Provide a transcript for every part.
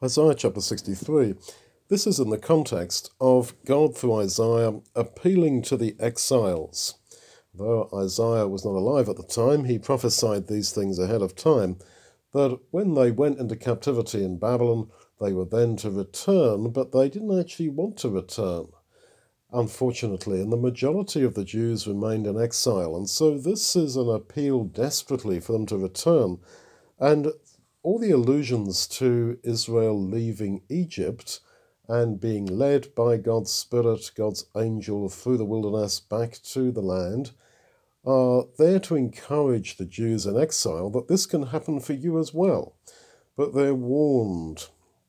Isaiah chapter 63. This is in the context of God through Isaiah appealing to the exiles. Though Isaiah was not alive at the time, he prophesied these things ahead of time, that when they went into captivity in Babylon, they were then to return, but they didn't actually want to return, unfortunately, and the majority of the Jews remained in exile, and so this is an appeal desperately for them to return. And all the allusions to Israel leaving Egypt and being led by God's Spirit, God's angel, through the wilderness back to the land, are there to encourage the Jews in exile that this can happen for you as well. But they're warned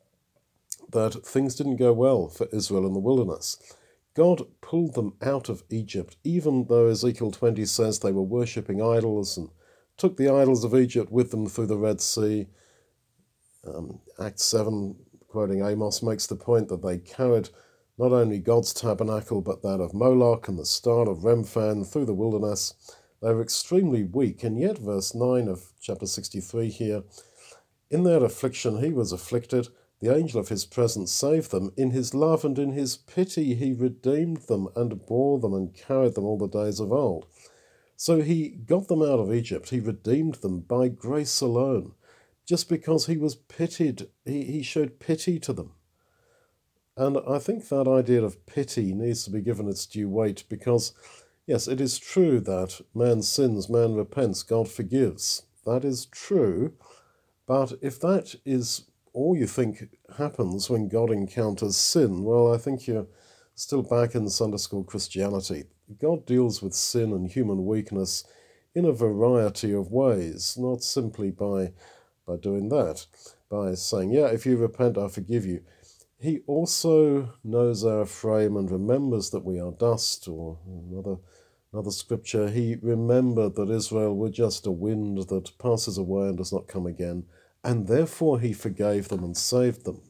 that things didn't go well for Israel in the wilderness. God pulled them out of Egypt, even though Ezekiel 20 says they were worshipping idols, and took the idols of Egypt with them through the Red Sea. Acts 7, quoting Amos, makes the point that they carried not only God's tabernacle, but that of Moloch and the star of Remphan through the wilderness. They were extremely weak, and yet verse 9 of chapter 63 here, in their affliction he was afflicted, the angel of his presence saved them. In his love and in his pity he redeemed them and bore them and carried them all the days of old. So he got them out of Egypt. He redeemed them by grace alone, just because he was pitied. He showed pity to them. And I think that idea of pity needs to be given its due weight, because, yes, it is true that man sins, man repents, God forgives. That is true. But if that is all you think happens when God encounters sin, well, I think you're still back in Sunday school Christianity. God deals with sin and human weakness in a variety of ways, not simply by doing that, by saying, yeah, if you repent, I forgive you. He also knows our frame and remembers that we are dust, or another scripture, he remembered that Israel were just a wind that passes away and does not come again, and therefore he forgave them and saved them.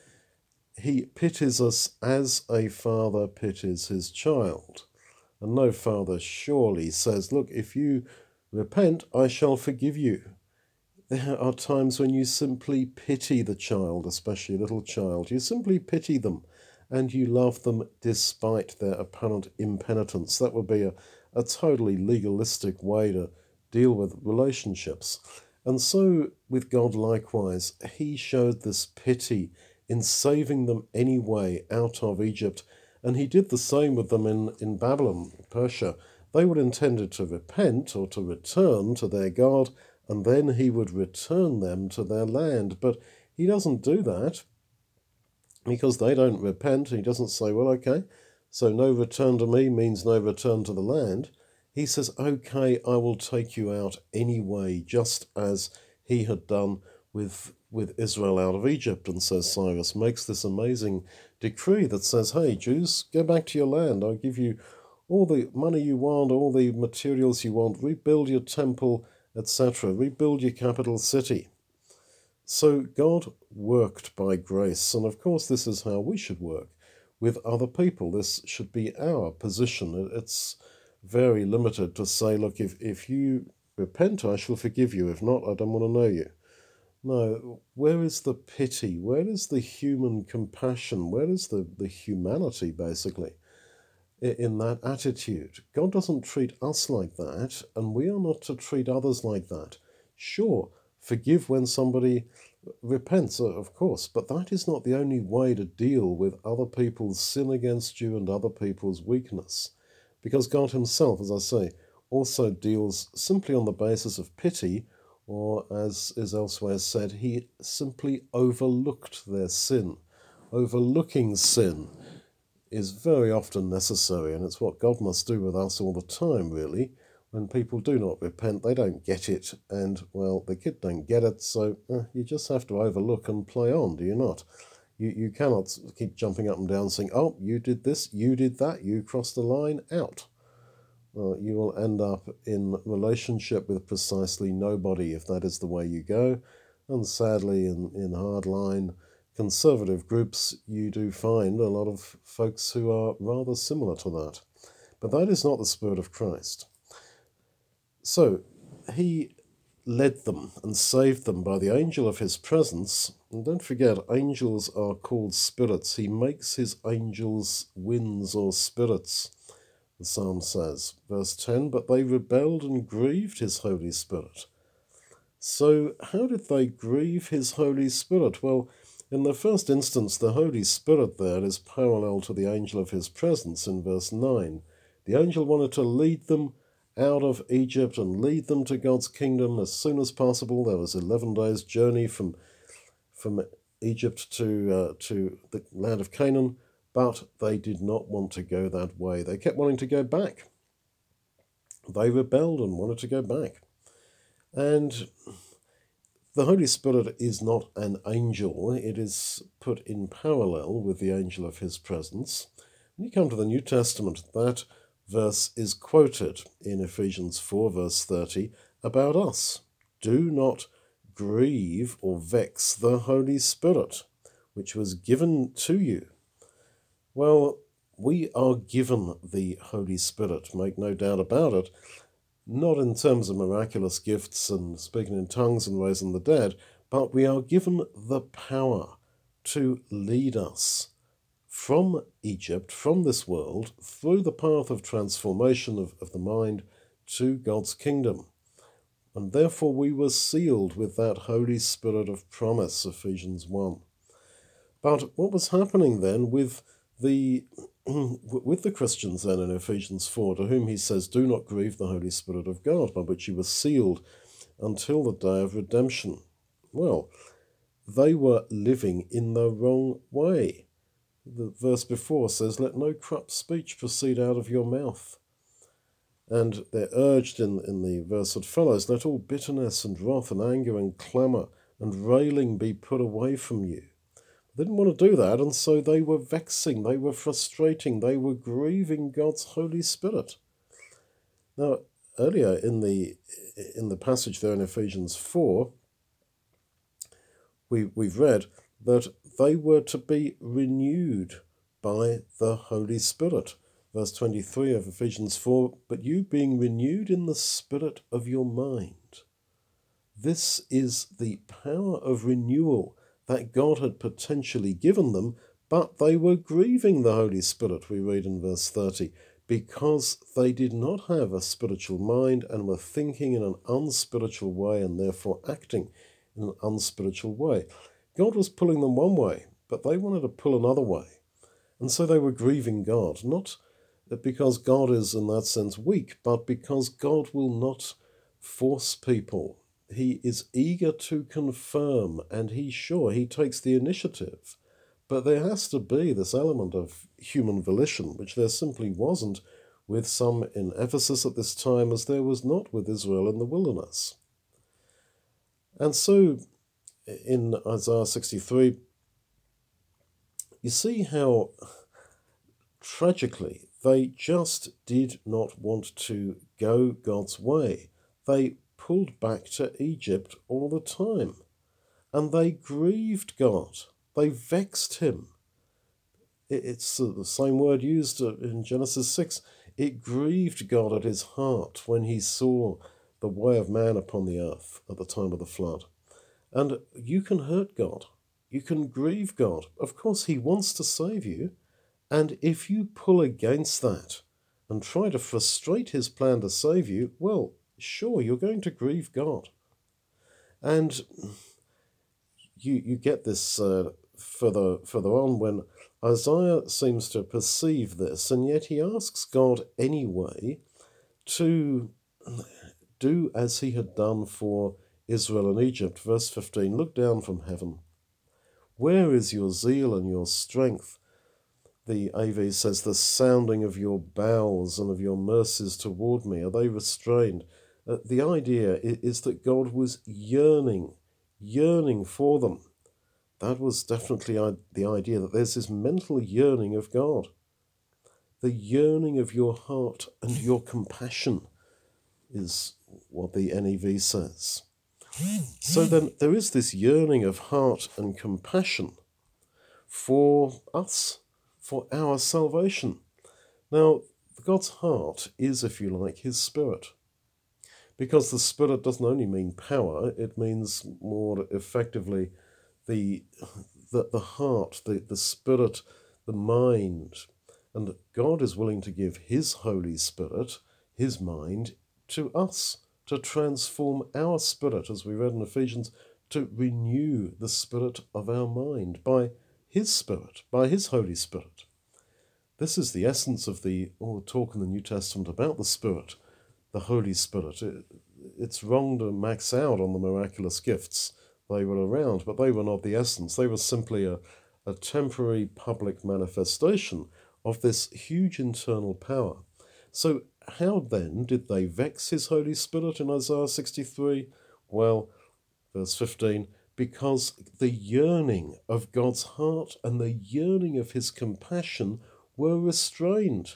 He pities us as a father pities his child. And no father surely says, look, if you repent, I shall forgive you. There are times when you simply pity the child, especially a little child. You simply pity them and you love them despite their apparent impenitence. That would be a totally legalistic way to deal with relationships. And so with God likewise, he showed this pity in saving them anyway out of Egypt. And he did the same with them in Babylon, Persia. They were intended to repent or to return to their God, and then he would return them to their land. But he doesn't do that because they don't repent. He doesn't say, well, okay, so no return to me means no return to the land. He says, okay, I will take you out anyway, just as he had done with Israel out of Egypt. And so Cyrus makes this amazing decree that says, hey, Jews, go back to your land. I'll give you all the money you want, all the materials you want, rebuild your temple, etc. Rebuild your capital city. So God worked by grace, and of course this is how we should work with other people. This should be our position. It's very limited to say, look, if you repent, I shall forgive you. If not, I don't want to know you. No, where is the pity? Where is the human compassion? Where is the humanity, basically, in that attitude? God doesn't treat us like that, and we are not to treat others like that. Sure, forgive when somebody repents, of course, but that is not the only way to deal with other people's sin against you and other people's weakness. Because God himself, as I say, also deals simply on the basis of pity, or as is elsewhere said, he simply overlooked their sin. Overlooking sin is very often necessary, and it's what God must do with us all the time, really. When people do not repent, they don't get it, and, well, the kid don't get it, so you just have to overlook and play on, do you not? You cannot keep jumping up and down saying, oh, you did this, you did that, you crossed the line, out. Well, you will end up in relationship with precisely nobody if that is the way you go, and sadly in hardline conservative groups you do find a lot of folks who are rather similar to that. But that is not the spirit of Christ. So he led them and saved them by the angel of his presence. And don't forget, angels are called spirits. He makes his angels winds or spirits, the psalm says. Verse 10, but they rebelled and grieved his Holy Spirit. So how did they grieve his Holy Spirit? Well, in the first instance, the Holy Spirit there is parallel to the angel of his presence in verse 9. The angel wanted to lead them out of Egypt and lead them to God's kingdom as soon as possible. There was 11 days' journey from Egypt to the land of Canaan, but they did not want to go that way. They kept wanting to go back. They rebelled and wanted to go back. And the Holy Spirit is not an angel. It is put in parallel with the angel of his presence. When you come to the New Testament, that verse is quoted in Ephesians 4, verse 30, about us. Do not grieve or vex the Holy Spirit, which was given to you. Well, we are given the Holy Spirit, make no doubt about it, not in terms of miraculous gifts and speaking in tongues and raising the dead, but we are given the power to lead us from Egypt, from this world, through the path of transformation of the mind to God's kingdom. And therefore we were sealed with that Holy Spirit of promise, Ephesians 1. But what was happening then with the Christians then in Ephesians 4, to whom he says, do not grieve the Holy Spirit of God, by which you were sealed until the day of redemption? Well, they were living in the wrong way. The verse before says, let no corrupt speech proceed out of your mouth. And they're urged in the verse that follows, let all bitterness and wrath and anger and clamour and railing be put away from you. They didn't want to do that, and so they were vexing, they were frustrating, they were grieving God's Holy Spirit. Now, earlier in the passage there in Ephesians 4, we've read that they were to be renewed by the Holy Spirit. Verse 23 of Ephesians 4, but you being renewed in the spirit of your mind. This is the power of renewal that God had potentially given them, but they were grieving the Holy Spirit, we read in verse 30, because they did not have a spiritual mind and were thinking in an unspiritual way and therefore acting in an unspiritual way. God was pulling them one way, but they wanted to pull another way. And so they were grieving God, not because God is in that sense weak, but because God will not force people. He is eager to confirm, and he takes the initiative. But there has to be this element of human volition, which there simply wasn't with some in Ephesus at this time, as there was not with Israel in the wilderness. And so in Isaiah 63, you see how tragically they just did not want to go God's way. They pulled back to Egypt all the time, and they grieved God. They vexed him. It's the same word used in Genesis 6. It grieved God at his heart when he saw the way of man upon the earth at the time of the flood. And you can hurt God. You can grieve God. Of course, he wants to save you. And if you pull against that and try to frustrate his plan to save you, well, sure, you're going to grieve God. And you get this further on when Isaiah seems to perceive this, and yet he asks God anyway to do as he had done for Israel and Egypt. Verse 15, look down from heaven. Where is your zeal and your strength? The AV says, the sounding of your bowels and of your mercies toward me, are they restrained? The idea is that God was yearning for them. That was definitely the idea, that there's this mental yearning of God. The yearning of your heart and your compassion is what the NEV says. So then there is this yearning of heart and compassion for us, for our salvation. Now, God's heart is, if you like, his spirit. because the Spirit doesn't only mean power, it means more effectively the heart, the spirit, the mind. And God is willing to give his Holy Spirit, his mind, to us, to transform our spirit, as we read in Ephesians, to renew the spirit of our mind by his Spirit, by his Holy Spirit. This is the essence of all the talk in the New Testament about the Spirit, the Holy Spirit. It's wrong to max out on the miraculous gifts. They were around, but they were not the essence. They were simply a temporary public manifestation of this huge internal power. So how then did they vex his Holy Spirit in Isaiah 63? Well, verse 15, because the yearning of God's heart and the yearning of his compassion were restrained.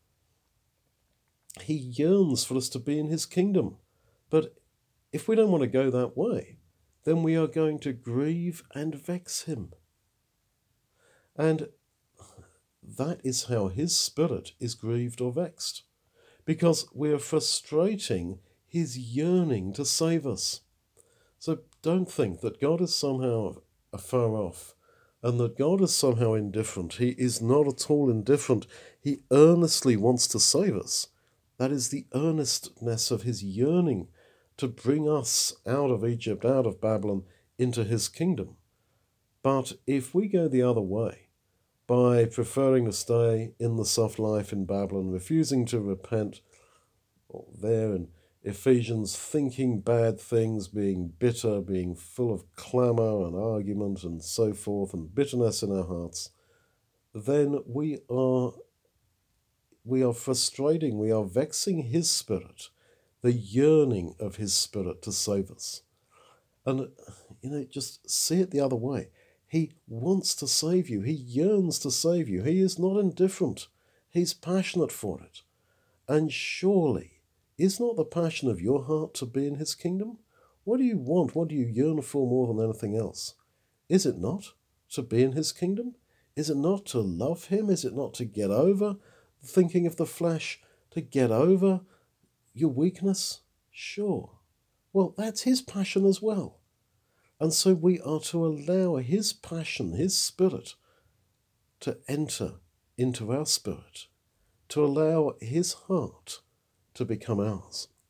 He yearns for us to be in his kingdom. But if we don't want to go that way, then we are going to grieve and vex him. And that is how his Spirit is grieved or vexed, because we are frustrating his yearning to save us. So don't think that God is somehow afar off and that God is somehow indifferent. He is not at all indifferent. He earnestly wants to save us. That is the earnestness of his yearning to bring us out of Egypt, out of Babylon, into his kingdom. But if we go the other way, by preferring to stay in the soft life in Babylon, refusing to repent, there in Ephesians, thinking bad things, being bitter, being full of clamour and argument and so forth, and bitterness in our hearts, then we are frustrating, we are vexing his Spirit, the yearning of his Spirit to save us. And, just see it the other way. He wants to save you. He yearns to save you. He is not indifferent. He's passionate for it. And surely, is not the passion of your heart to be in his kingdom? What do you want? What do you yearn for more than anything else? Is it not to be in his kingdom? Is it not to love him? Is it not to get over thinking of the flesh, to get over your weakness? Sure. Well, that's his passion as well. And so we are to allow his passion, his Spirit, to enter into our spirit, to allow his heart to become ours.